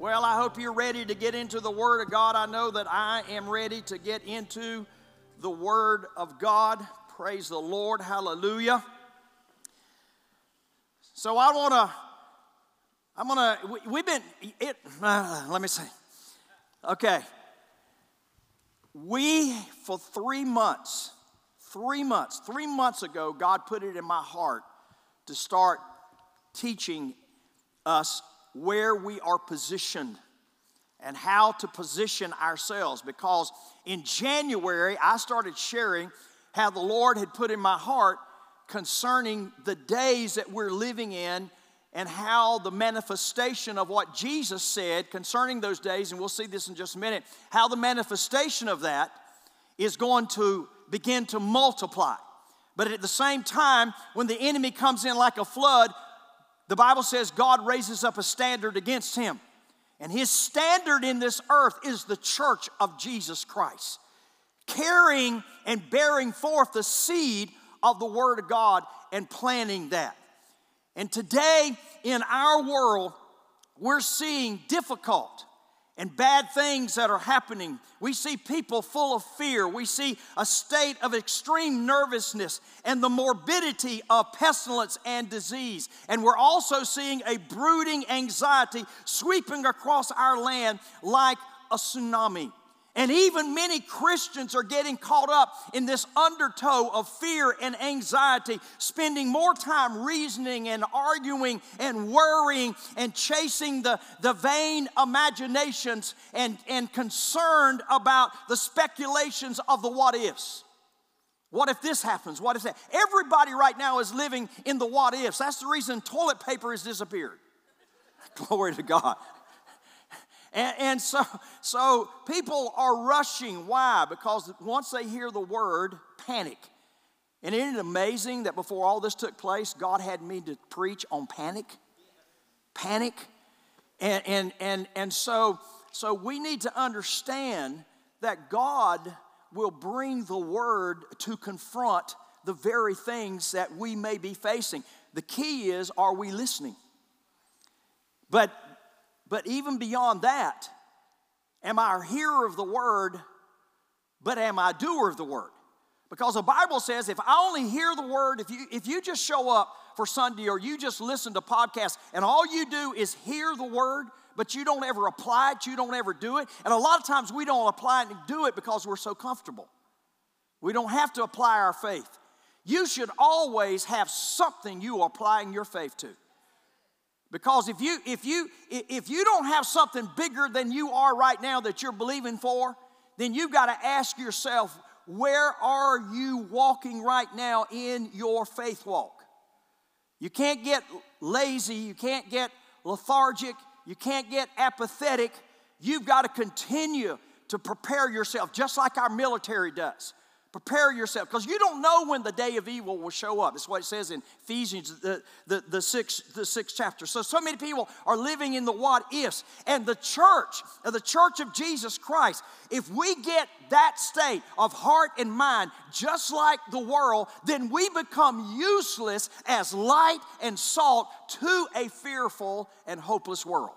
Well, I hope you're ready to get into the Word of God. I know that I am ready to get into the Word of God. Praise the Lord. Hallelujah. So let me say. Okay. For 3 months ago, God put it in my heart to start teaching us where we are positioned and how to position ourselves. Because in January, I started sharing how the Lord had put in my heart concerning the days that we're living in and how the manifestation of what Jesus said concerning those days, and we'll see this in just a minute, how the manifestation of that is going to begin to multiply. But at the same time, when the enemy comes in like a flood, the Bible says God raises up a standard against him. And his standard in this earth is the church of Jesus Christ, carrying and bearing forth the seed of the Word of God and planting that. And today in our world, we're seeing difficult and bad things that are happening. We see people full of fear. We see a state of extreme nervousness and the morbidity of pestilence and disease. And we're also seeing a brooding anxiety sweeping across our land like a tsunami. And even many Christians are getting caught up in this undertow of fear and anxiety, spending more time reasoning and arguing and worrying and chasing the vain imaginations and concerned about the speculations of the what-ifs. What if this happens? What if that? Everybody right now is living in the what-ifs. That's the reason toilet paper has disappeared. Glory to God. And so people are rushing. Why? Because once they hear the word, panic. And isn't it amazing that before all this took place, God had me to preach on panic? Panic. And so we need to understand that God will bring the word to confront the very things that we may be facing. The key is, are we listening? But even beyond that, am I a hearer of the word, but am I a doer of the word? Because the Bible says if I only hear the word, if you just show up for Sunday or you just listen to podcasts and all you do is hear the word, but you don't ever apply it, you don't ever do it. And a lot of times we don't apply it and do it because we're so comfortable. We don't have to apply our faith. You should always have something you are applying your faith to. Because if you don't have something bigger than you are right now that you're believing for, then you've got to ask yourself, where are you walking right now in your faith walk? You can't get lazy, you can't get lethargic, you can't get apathetic. You've got to continue to prepare yourself, just like our military does. Prepare yourself, because you don't know when the day of evil will show up. That's what it says in Ephesians, the sixth chapter. So many people are living in the what-ifs. And the church of Jesus Christ, if we get that state of heart and mind, just like the world, then we become useless as light and salt to a fearful and hopeless world.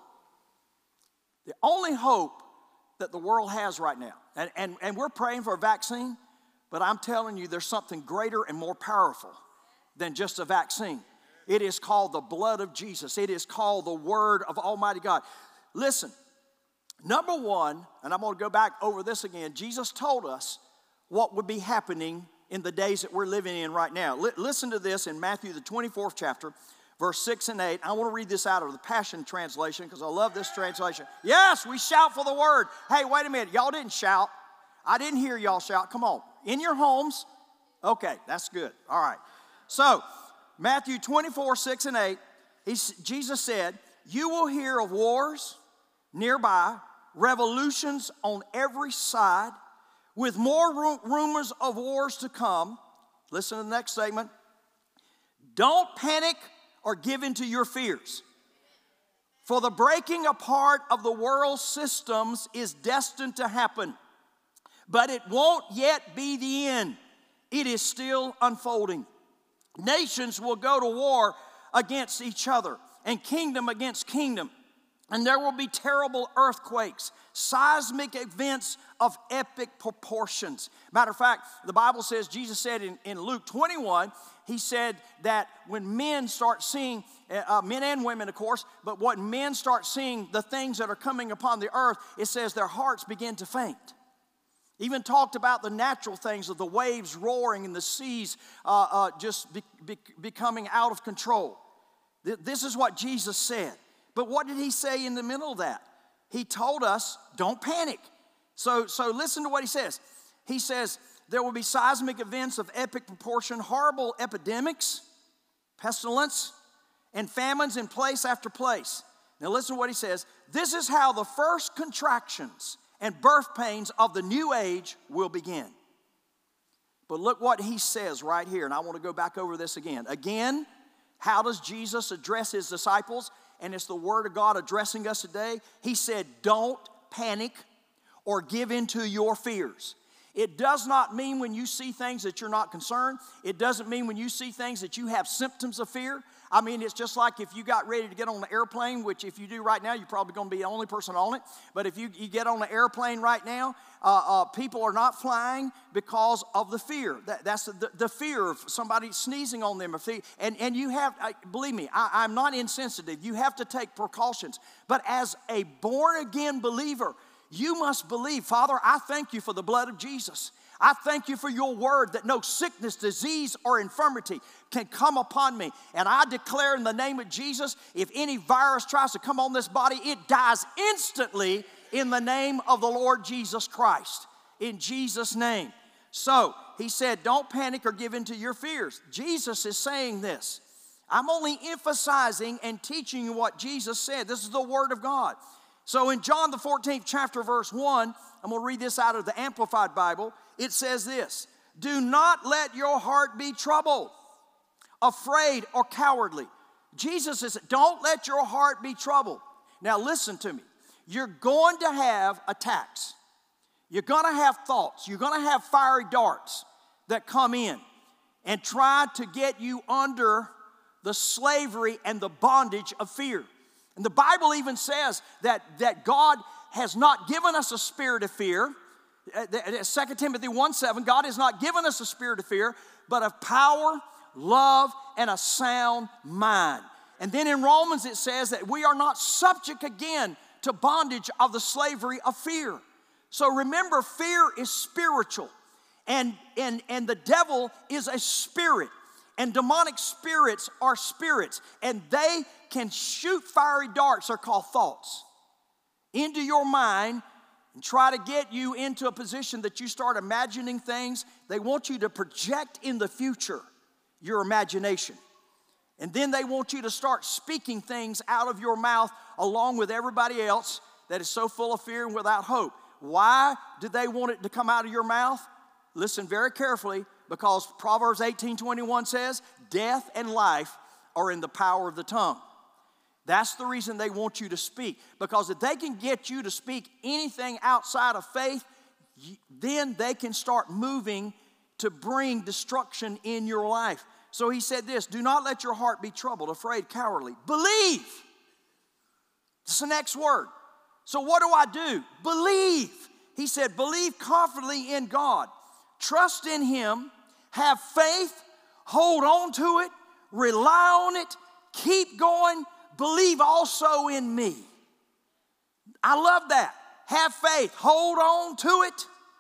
The only hope that the world has right now, and we're praying for a vaccine, but I'm telling you, there's something greater and more powerful than just a vaccine. It is called the blood of Jesus. It is called the Word of Almighty God. Listen, number one, and I'm going to go back over this again, Jesus told us what would be happening in the days that we're living in right now. Listen to this in Matthew, the 24th chapter, verse 6 and 8. I want to read this out of the Passion Translation because I love this translation. Yes, we shout for the Word. Hey, wait a minute. Y'all didn't shout. I didn't hear y'all shout. Come on. In your homes. Okay, that's good. All right. So, Matthew 24, 6 and 8, Jesus said, you will hear of wars nearby, revolutions on every side, with more rumors of wars to come. Listen to the next statement. Don't panic or give in to your fears. For the breaking apart of the world systems is destined to happen. But it won't yet be the end. It is still unfolding. Nations will go to war against each other and kingdom against kingdom. And there will be terrible earthquakes, seismic events of epic proportions. Matter of fact, the Bible says, Jesus said in Luke 21, he said that when men start seeing, men and women, of course, but when men start seeing the things that are coming upon the earth, it says their hearts begin to faint. Even talked about the natural things of the waves roaring and the seas just becoming out of control. This is what Jesus said. But what did he say in the middle of that? He told us, don't panic. So listen to what he says. He says, there will be seismic events of epic proportion, horrible epidemics, pestilence, and famines in place after place. Now listen to what he says. This is how the first contractions and birth pains of the new age will begin. But look what he says right here, and I want to go back over this again. Again, how does Jesus address his disciples? And it's the Word of God addressing us today. He said, don't panic or give in to your fears. It does not mean when you see things that you're not concerned. It doesn't mean when you see things that you have symptoms of fear. I mean, it's just like if you got ready to get on the airplane, which if you do right now, you're probably going to be the only person on it. But if you get on the airplane right now, people are not flying because of the fear. That's the fear of somebody sneezing on them. And you have, believe me, I'm not insensitive. You have to take precautions. But as a born-again believer, you must believe, Father, I thank you for the blood of Jesus. I thank you for your word that no sickness, disease, or infirmity can come upon me. And I declare in the name of Jesus, if any virus tries to come on this body, it dies instantly in the name of the Lord Jesus Christ. In Jesus' name. So, he said, don't panic or give in to your fears. Jesus is saying this. I'm only emphasizing and teaching you what Jesus said. This is the word of God. So in John the 14th chapter, verse 1, I'm going to read this out of the Amplified Bible. It says this, do not let your heart be troubled, afraid, or cowardly. Jesus says, don't let your heart be troubled. Now listen to me. You're going to have attacks. You're going to have thoughts. You're going to have fiery darts that come in and try to get you under the slavery and the bondage of fear. And the Bible even says that God has not given us a spirit of fear. 2 Timothy 1:7, God has not given us a spirit of fear, but of power, love, and a sound mind. And then in Romans it says that we are not subject again to bondage of the slavery of fear. So remember, fear is spiritual. And the devil is a spirit. And demonic spirits are spirits. And they can shoot fiery darts, they're called thoughts, into your mind and try to get you into a position that you start imagining things. They want you to project in the future your imagination. And then they want you to start speaking things out of your mouth along with everybody else that is so full of fear and without hope. Why do they want it to come out of your mouth? Listen very carefully, because Proverbs 18:21 says, death and life are in the power of the tongue. That's the reason they want you to speak. Because if they can get you to speak anything outside of faith, then they can start moving to bring destruction in your life. So he said this, do not let your heart be troubled, afraid, cowardly. Believe. That's the next word. So what do I do? Believe. He said, believe confidently in God. Trust in Him. Have faith. Hold on to it. Rely on it. Keep going. Believe also in me. I love that. Have faith. Hold on to it.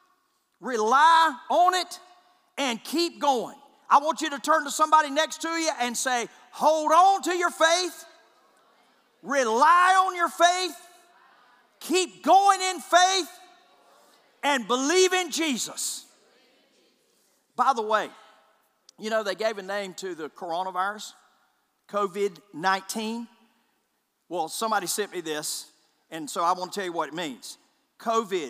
Rely on it. And keep going. I want you to turn to somebody next to you and say, hold on to your faith. Rely on your faith. Keep going in faith. And believe in Jesus. By the way, you know, they gave a name to the coronavirus, COVID-19. Well, somebody sent me this, and so I want to tell you what it means. COVID,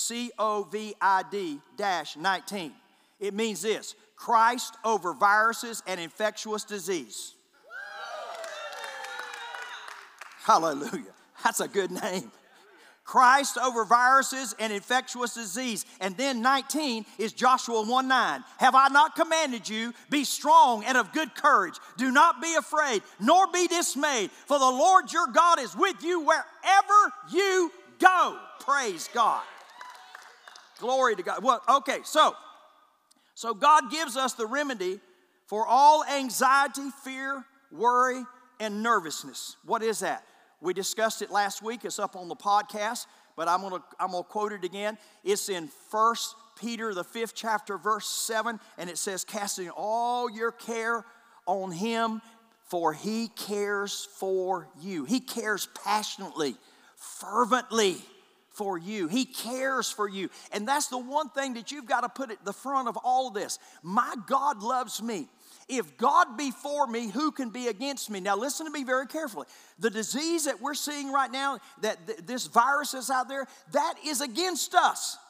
COVID-19. It means this, Christ over viruses and infectious disease. Hallelujah. That's a good name. Christ over viruses and infectious disease. And then 19 is Joshua 1:9. Have I not commanded you, be strong and of good courage. Do not be afraid, nor be dismayed, for the Lord your God is with you wherever you go. Praise God. Glory to God. Well, okay, so God gives us the remedy for all anxiety, fear, worry, and nervousness. What is that? We discussed it last week. It's up on the podcast, but I'm gonna quote it again. It's in 1 Peter, the 5th chapter, verse 7, and it says, casting all your care on him, for he cares for you. He cares passionately, fervently for you. He cares for you. And that's the one thing that you've got to put at the front of all this. My God loves me. If God be for me, who can be against me? Now listen to me very carefully. The disease that we're seeing right now, that this virus is out there, that is against us.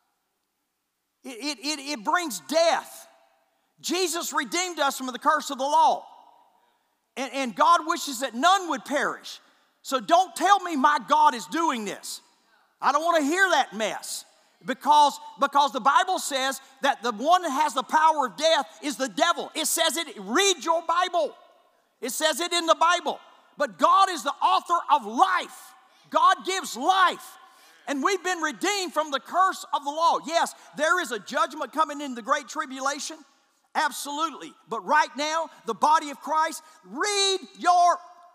It brings death. Jesus redeemed us from the curse of the law. And God wishes that none would perish. So don't tell me my God is doing this. I don't want to hear that mess. Because the Bible says that the one that has the power of death is the devil. It says it, read your Bible. It says it in the Bible. But God is the author of life. God gives life. And we've been redeemed from the curse of the law. Yes, there is a judgment coming in the great tribulation. Absolutely. But right now, the body of Christ, read your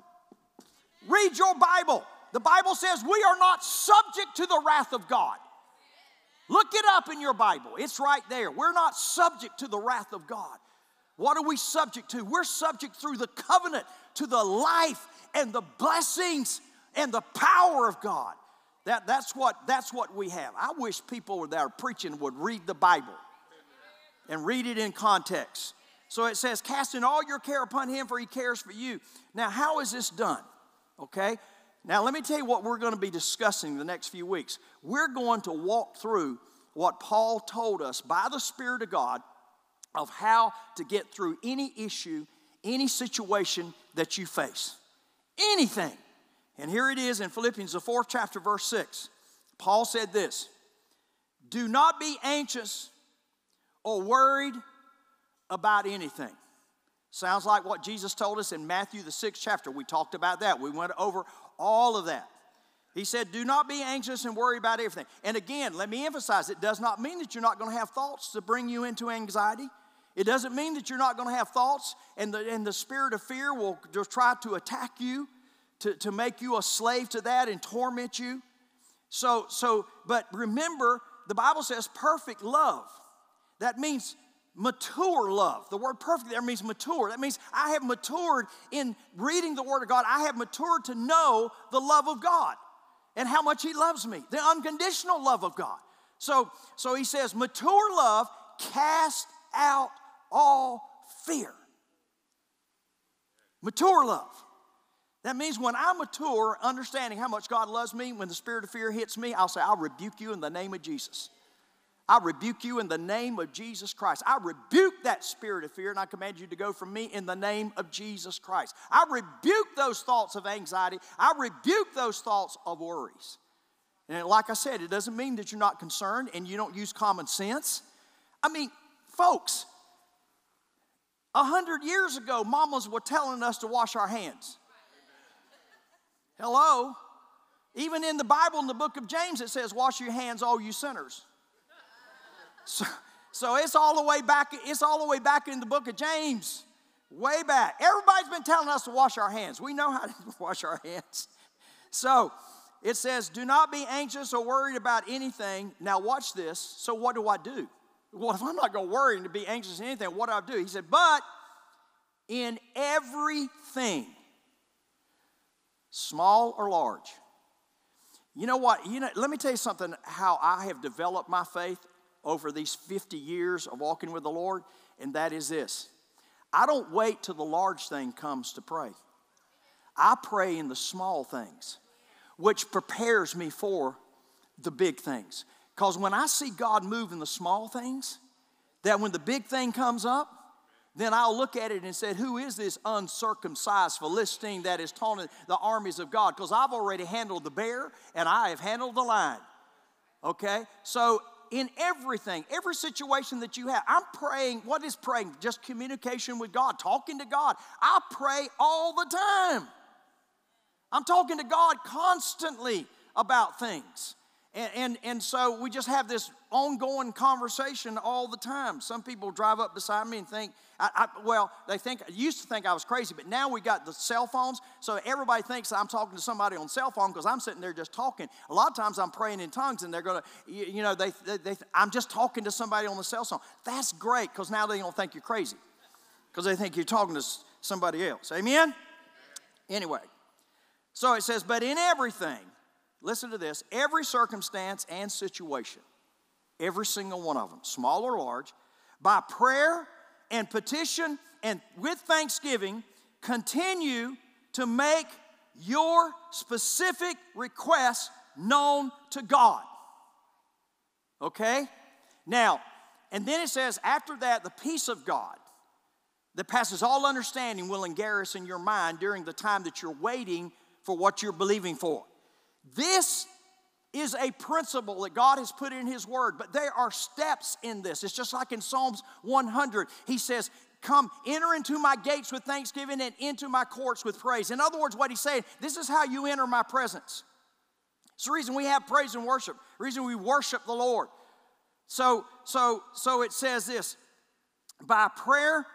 Bible. The Bible says we are not subject to the wrath of God. Look it up in your Bible. It's right there. We're not subject to the wrath of God. What are we subject to? We're subject through the covenant to the life and the blessings and the power of God. That's what we have. I wish people that are preaching would read the Bible and read it in context. So it says, casting all your care upon him, for he cares for you. Now, how is this done? Okay? Now, let me tell you what we're going to be discussing the next few weeks. We're going to walk through what Paul told us by the Spirit of God of how to get through any issue, any situation that you face. Anything. And here it is in Philippians, the 4th chapter, verse 6. Paul said this, do not be anxious or worried about anything. Sounds like what Jesus told us in Matthew, the 6th chapter. We talked about that. We went over all of that. He said, do not be anxious and worry about everything. And again, let me emphasize, it does not mean that you're not going to have thoughts to bring you into anxiety. It doesn't mean that you're not going to have thoughts and the spirit of fear will just try to attack you, to make you a slave to that and torment you. But remember, the Bible says perfect love. That means mature love. The word perfect there means mature. That means I have matured in reading the Word of God. I have matured to know the love of God and how much He loves me, the unconditional love of God. So he says, mature love cast out all fear. Mature love. That means when I mature, understanding how much God loves me, when the spirit of fear hits me, I'll say, I'll rebuke you in the name of Jesus. I rebuke you in the name of Jesus Christ. I rebuke that spirit of fear, and I command you to go from me in the name of Jesus Christ. I rebuke those thoughts of anxiety. I rebuke those thoughts of worries. And like I said, it doesn't mean that you're not concerned and you don't use common sense. I mean, folks, 100 years ago, mamas were telling us to wash our hands. Hello? Even in the Bible, in the book of James, it says, wash your hands, all you sinners. So it's all the way back. It's all the way back in the book of James, way back. Everybody's been telling us to wash our hands. We know how to wash our hands. So it says, do not be anxious or worried about anything. Now watch this. So what do I do? Well, if I'm not going to worry and to be anxious or anything, what do I do? He said, but in everything, small or large. You know what? Let me tell you something, how I have developed my faith over these 50 years of walking with the Lord, and that is this. I don't wait till the large thing comes to pray. I pray in the small things, which prepares me for the big things. Because when I see God move in the small things, that when the big thing comes up, then I'll look at it and say, who is this uncircumcised Philistine that is taunting the armies of God? Because I've already handled the bear and I have handled the lion. Okay? So in everything, every situation that you have, I'm praying. What is praying? Just communication with God, talking to God. I pray all the time. I'm talking to God constantly about things. And so we just have this ongoing conversation all the time. Some people drive up beside me and think, they used to think I was crazy, but now we got the cell phones, so everybody thinks I'm talking to somebody on cell phone because I'm sitting there just talking. A lot of times I'm praying in tongues, and they're going to, I'm just talking to somebody on the cell phone. That's great, because now they don't think you're crazy, because they think you're talking to somebody else. Amen? Anyway, so it says, but in everything, listen to this, every circumstance and situation, every single one of them, small or large, by prayer and petition and with thanksgiving, continue to make your specific requests known to God. Okay? Now, and then it says, after that, the peace of God that passes all understanding will garrison your mind during the time that you're waiting for what you're believing for. This is a principle that God has put in His Word, but there are steps in this. It's just like in Psalms 100. He says, come, enter into my gates with thanksgiving and into my courts with praise. In other words, what he's saying, this is how you enter my presence. It's the reason we have praise and worship, the reason we worship the Lord. So it says this, by prayer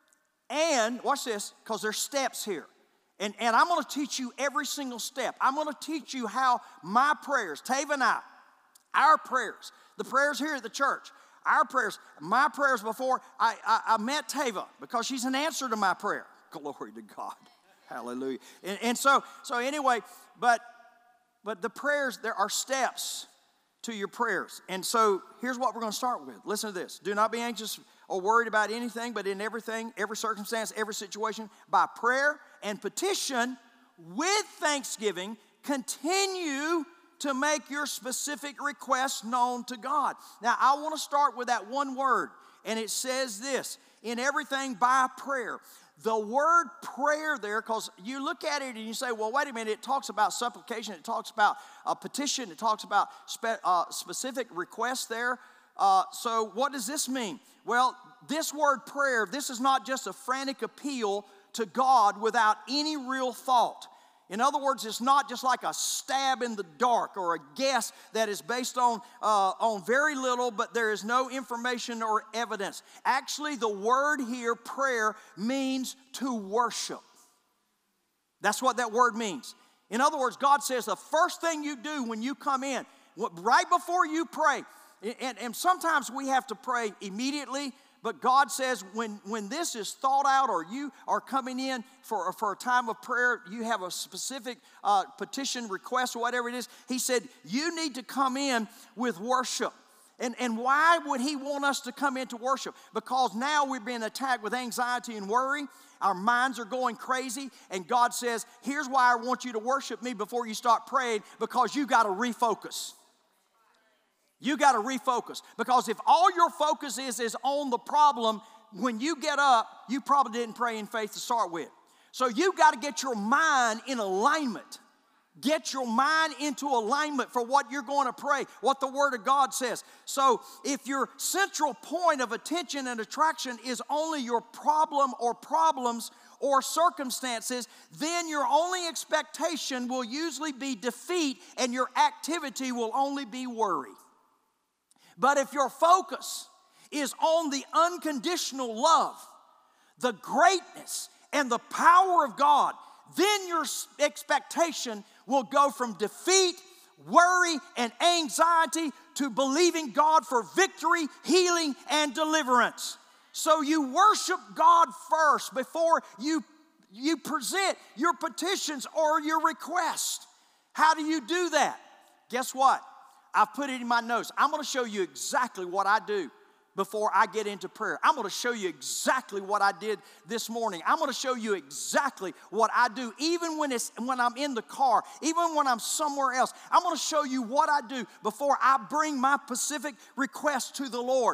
and, watch this, because there's steps here. And I'm going to teach you every single step. I'm going to teach you how my prayers, Tava and I, our prayers, the prayers here at the church, our prayers, my prayers before I met Tava, because she's an answer to my prayer. Glory to God. Hallelujah. And so anyway, but the prayers, there are steps to your prayers. And so here's what we're going to start with. Listen to this. Do not be anxious or worried about anything, but in everything, every circumstance, every situation, by prayer and petition with thanksgiving, continue to make your specific requests known to God. Now, I want to start with that one word, and it says this, in everything by prayer. The word prayer there, because you look at it and you say, well, wait a minute, it talks about supplication, it talks about a petition, it talks about specific requests there. So what does this mean? Well, this word prayer, this is not just a frantic appeal to God without any real thought. In other words, it's not just like a stab in the dark or a guess that is based on very little, but there is no information or evidence. Actually, the word here, prayer, means to worship. That's what that word means. In other words, God says the first thing you do when you come in, right before you pray, and sometimes we have to pray immediately, but God says when this is thought out, or you are coming in for a time of prayer, you have a specific petition, request, or whatever it is, He said you need to come in with worship. And why would He want us to come into worship? Because now we're being attacked with anxiety and worry. Our minds are going crazy. And God says, here's why I want you to worship me before you start praying, because you got to refocus. You got to refocus, because if all your focus is on the problem, when you get up, you probably didn't pray in faith to start with. So you got to get your mind in alignment. Get your mind into alignment for what you're going to pray, what the Word of God says. So if your central point of attention and attraction is only your problem or problems or circumstances, then your only expectation will usually be defeat, and your activity will only be worry. But if your focus is on the unconditional love, the greatness, and the power of God, then your expectation will go from defeat, worry, and anxiety to believing God for victory, healing, and deliverance. So you worship God first before you present your petitions or your requests. How do you do that? Guess what? I've put it in my notes. I'm going to show you exactly what I do before I get into prayer. I'm going to show you exactly what I did this morning. I'm going to show you exactly what I do, even when I'm in the car, even when I'm somewhere else. I'm going to show you what I do before I bring my specific request to the Lord.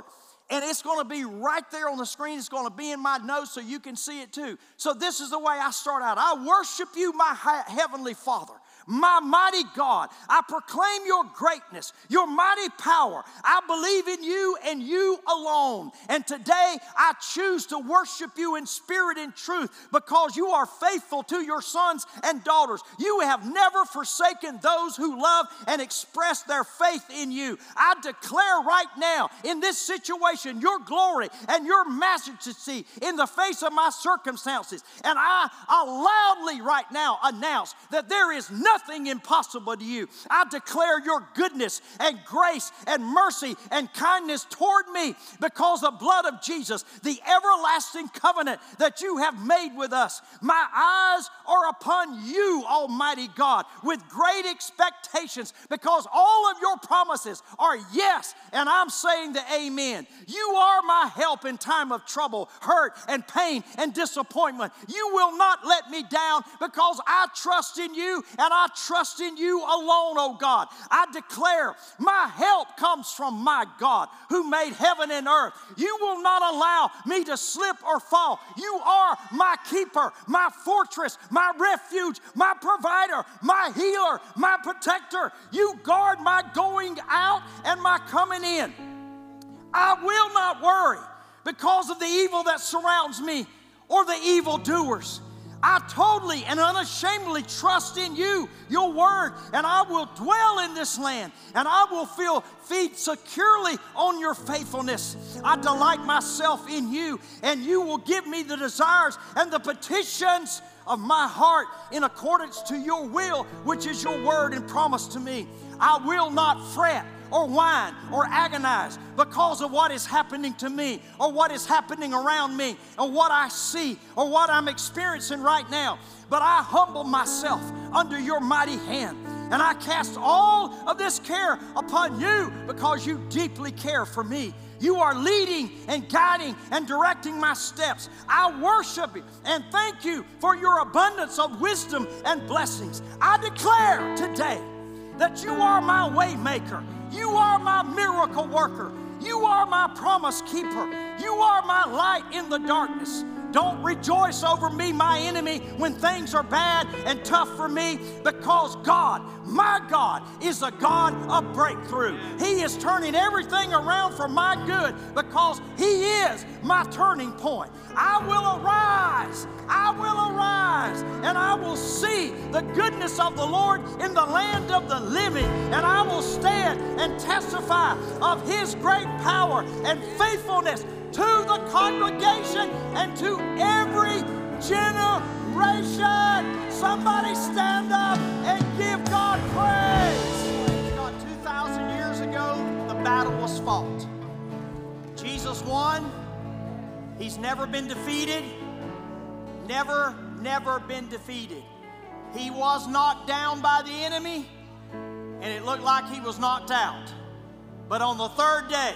And it's going to be right there on the screen. It's going to be in my notes so you can see it too. So this is the way I start out. I worship you, my heavenly Father, my mighty God. I proclaim your greatness, your mighty power. I believe in you and you alone. And today I choose to worship you in spirit and truth because you are faithful to your sons and daughters. You have never forsaken those who love and express their faith in you. I declare right now in this situation your glory and your majesty in the face of my circumstances. And I loudly right now announce that there is nothing impossible to you. I declare your goodness and grace and mercy and kindness toward me because of the blood of Jesus, the everlasting covenant that you have made with us. My eyes are upon you, Almighty God, with great expectations because all of your promises are yes, and I'm saying the amen. You are my help in time of trouble, hurt, and pain and disappointment. You will not let me down because I trust in you and I trust in you alone, oh God. I declare my help comes from my God who made heaven and earth. You will not allow me to slip or fall. You are my keeper, my fortress, my refuge, my provider, my healer, my protector. You guard my going out and my coming in. I will not worry because of the evil that surrounds me or the evildoers. I totally and unashamedly trust in you, your word, and I will dwell in this land, and I will feed securely on your faithfulness. I delight myself in you, and you will give me the desires and the petitions of my heart in accordance to your will, which is your word and promise to me. I will not fret or whine or agonize because of what is happening to me or what is happening around me or what I see or what I'm experiencing right now. But I humble myself under your mighty hand, and I cast all of this care upon you because you deeply care for me. You are leading and guiding and directing my steps. I worship you and thank you for your abundance of wisdom and blessings. I declare today that you are my way maker. You are my miracle worker. You are my promise keeper. You are my light in the darkness. Don't rejoice over me, my enemy, when things are bad and tough for me, because God, my God, is a God of breakthrough. He is turning everything around for my good because He is my turning point. I will arise, and I will see the goodness of the Lord in the land of the living, and I will stand and testify of His great power and faithfulness to the congregation and to every generation. Somebody stand up and give God praise. God, 2,000 years ago, the battle was fought. Jesus won. He's never been defeated. Never been defeated. He was knocked down by the enemy, and it looked like he was knocked out. But on the third day,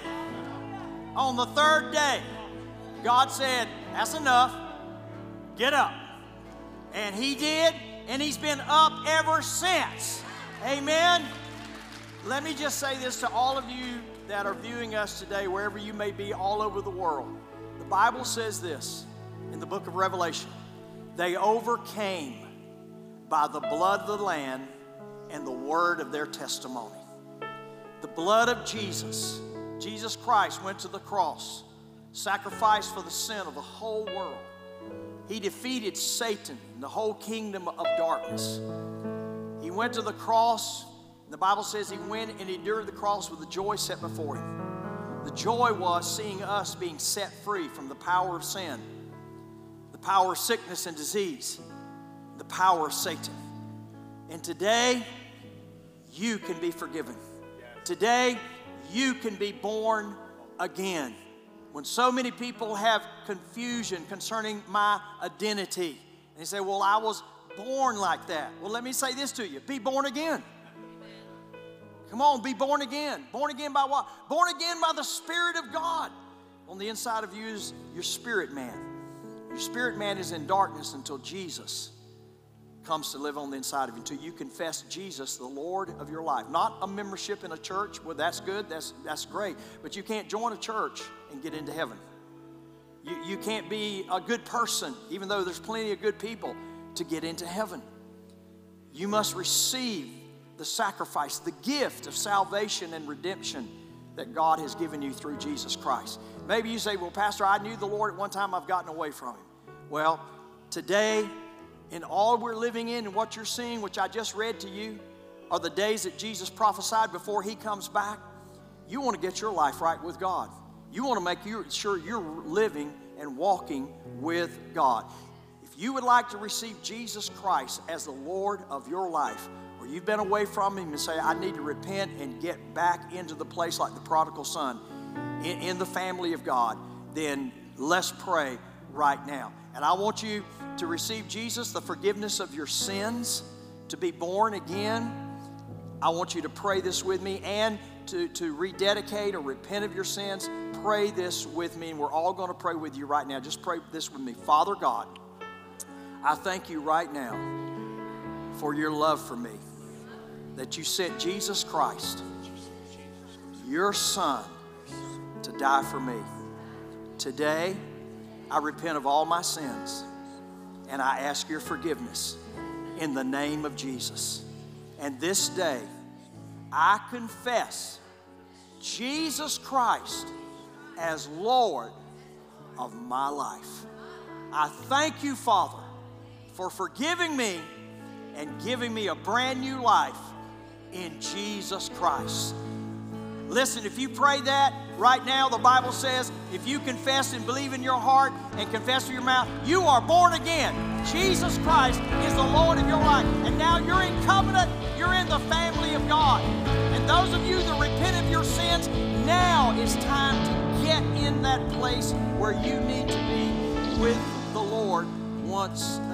God said, that's enough. Get up. And He did, and He's been up ever since. Amen. Let me just say this to all of you that are viewing us today, wherever you may be all over the world. The Bible says this in the book of Revelation. They overcame by the blood of the Lamb and the word of their testimony. The blood of Jesus Christ went to the cross, sacrificed for the sin of the whole world. He defeated Satan and the whole kingdom of darkness. He went to the cross. The Bible says He went and endured the cross with the joy set before Him. The joy was seeing us being set free from the power of sin, the power of sickness and disease, the power of Satan. And today, you can be forgiven. Today, you can be born again. When so many people have confusion concerning my identity, and they say, well, I was born like that. Well, let me say this to you. Be born again. Come on, be born again. Born again by what? Born again by the Spirit of God. On the inside of you is your spirit man. Your spirit man is in darkness until Jesus comes to live on the inside of you, until you confess Jesus, the Lord of your life. Not a membership in a church. Well, that's good. That's great. But you can't join a church and get into heaven. You can't be a good person, even though there's plenty of good people, to get into heaven. You must receive the sacrifice, the gift of salvation and redemption that God has given you through Jesus Christ. Maybe you say, well, Pastor, I knew the Lord at one time. I've gotten away from Him. Well, today, in all we're living in and what you're seeing, which I just read to you, are the days that Jesus prophesied before He comes back. You want to get your life right with God. You want to make sure you're living and walking with God. If you would like to receive Jesus Christ as the Lord of your life, or you've been away from Him and say, I need to repent and get back into the place like the prodigal son, in the family of God, then let's pray right now. And I want you to receive Jesus, the forgiveness of your sins, to be born again. I want you to pray this with me, and to rededicate or repent of your sins. Pray this with me, and we're all going to pray with you right now. Just pray this with me. Father God, I thank you right now for your love for me, that you sent Jesus Christ, your Son, to die for me. Today, I repent of all my sins, and I ask your forgiveness in the name of Jesus. And this day, I confess Jesus Christ as Lord of my life. I thank you, Father, for forgiving me and giving me a brand new life in Jesus Christ. Listen, if you pray that right now, the Bible says, if you confess and believe in your heart and confess with your mouth, you are born again. Jesus Christ is the Lord of your life. And now you're in covenant, you're in the family of God. And those of you that repent of your sins, now is time to get in that place where you need to be with the Lord once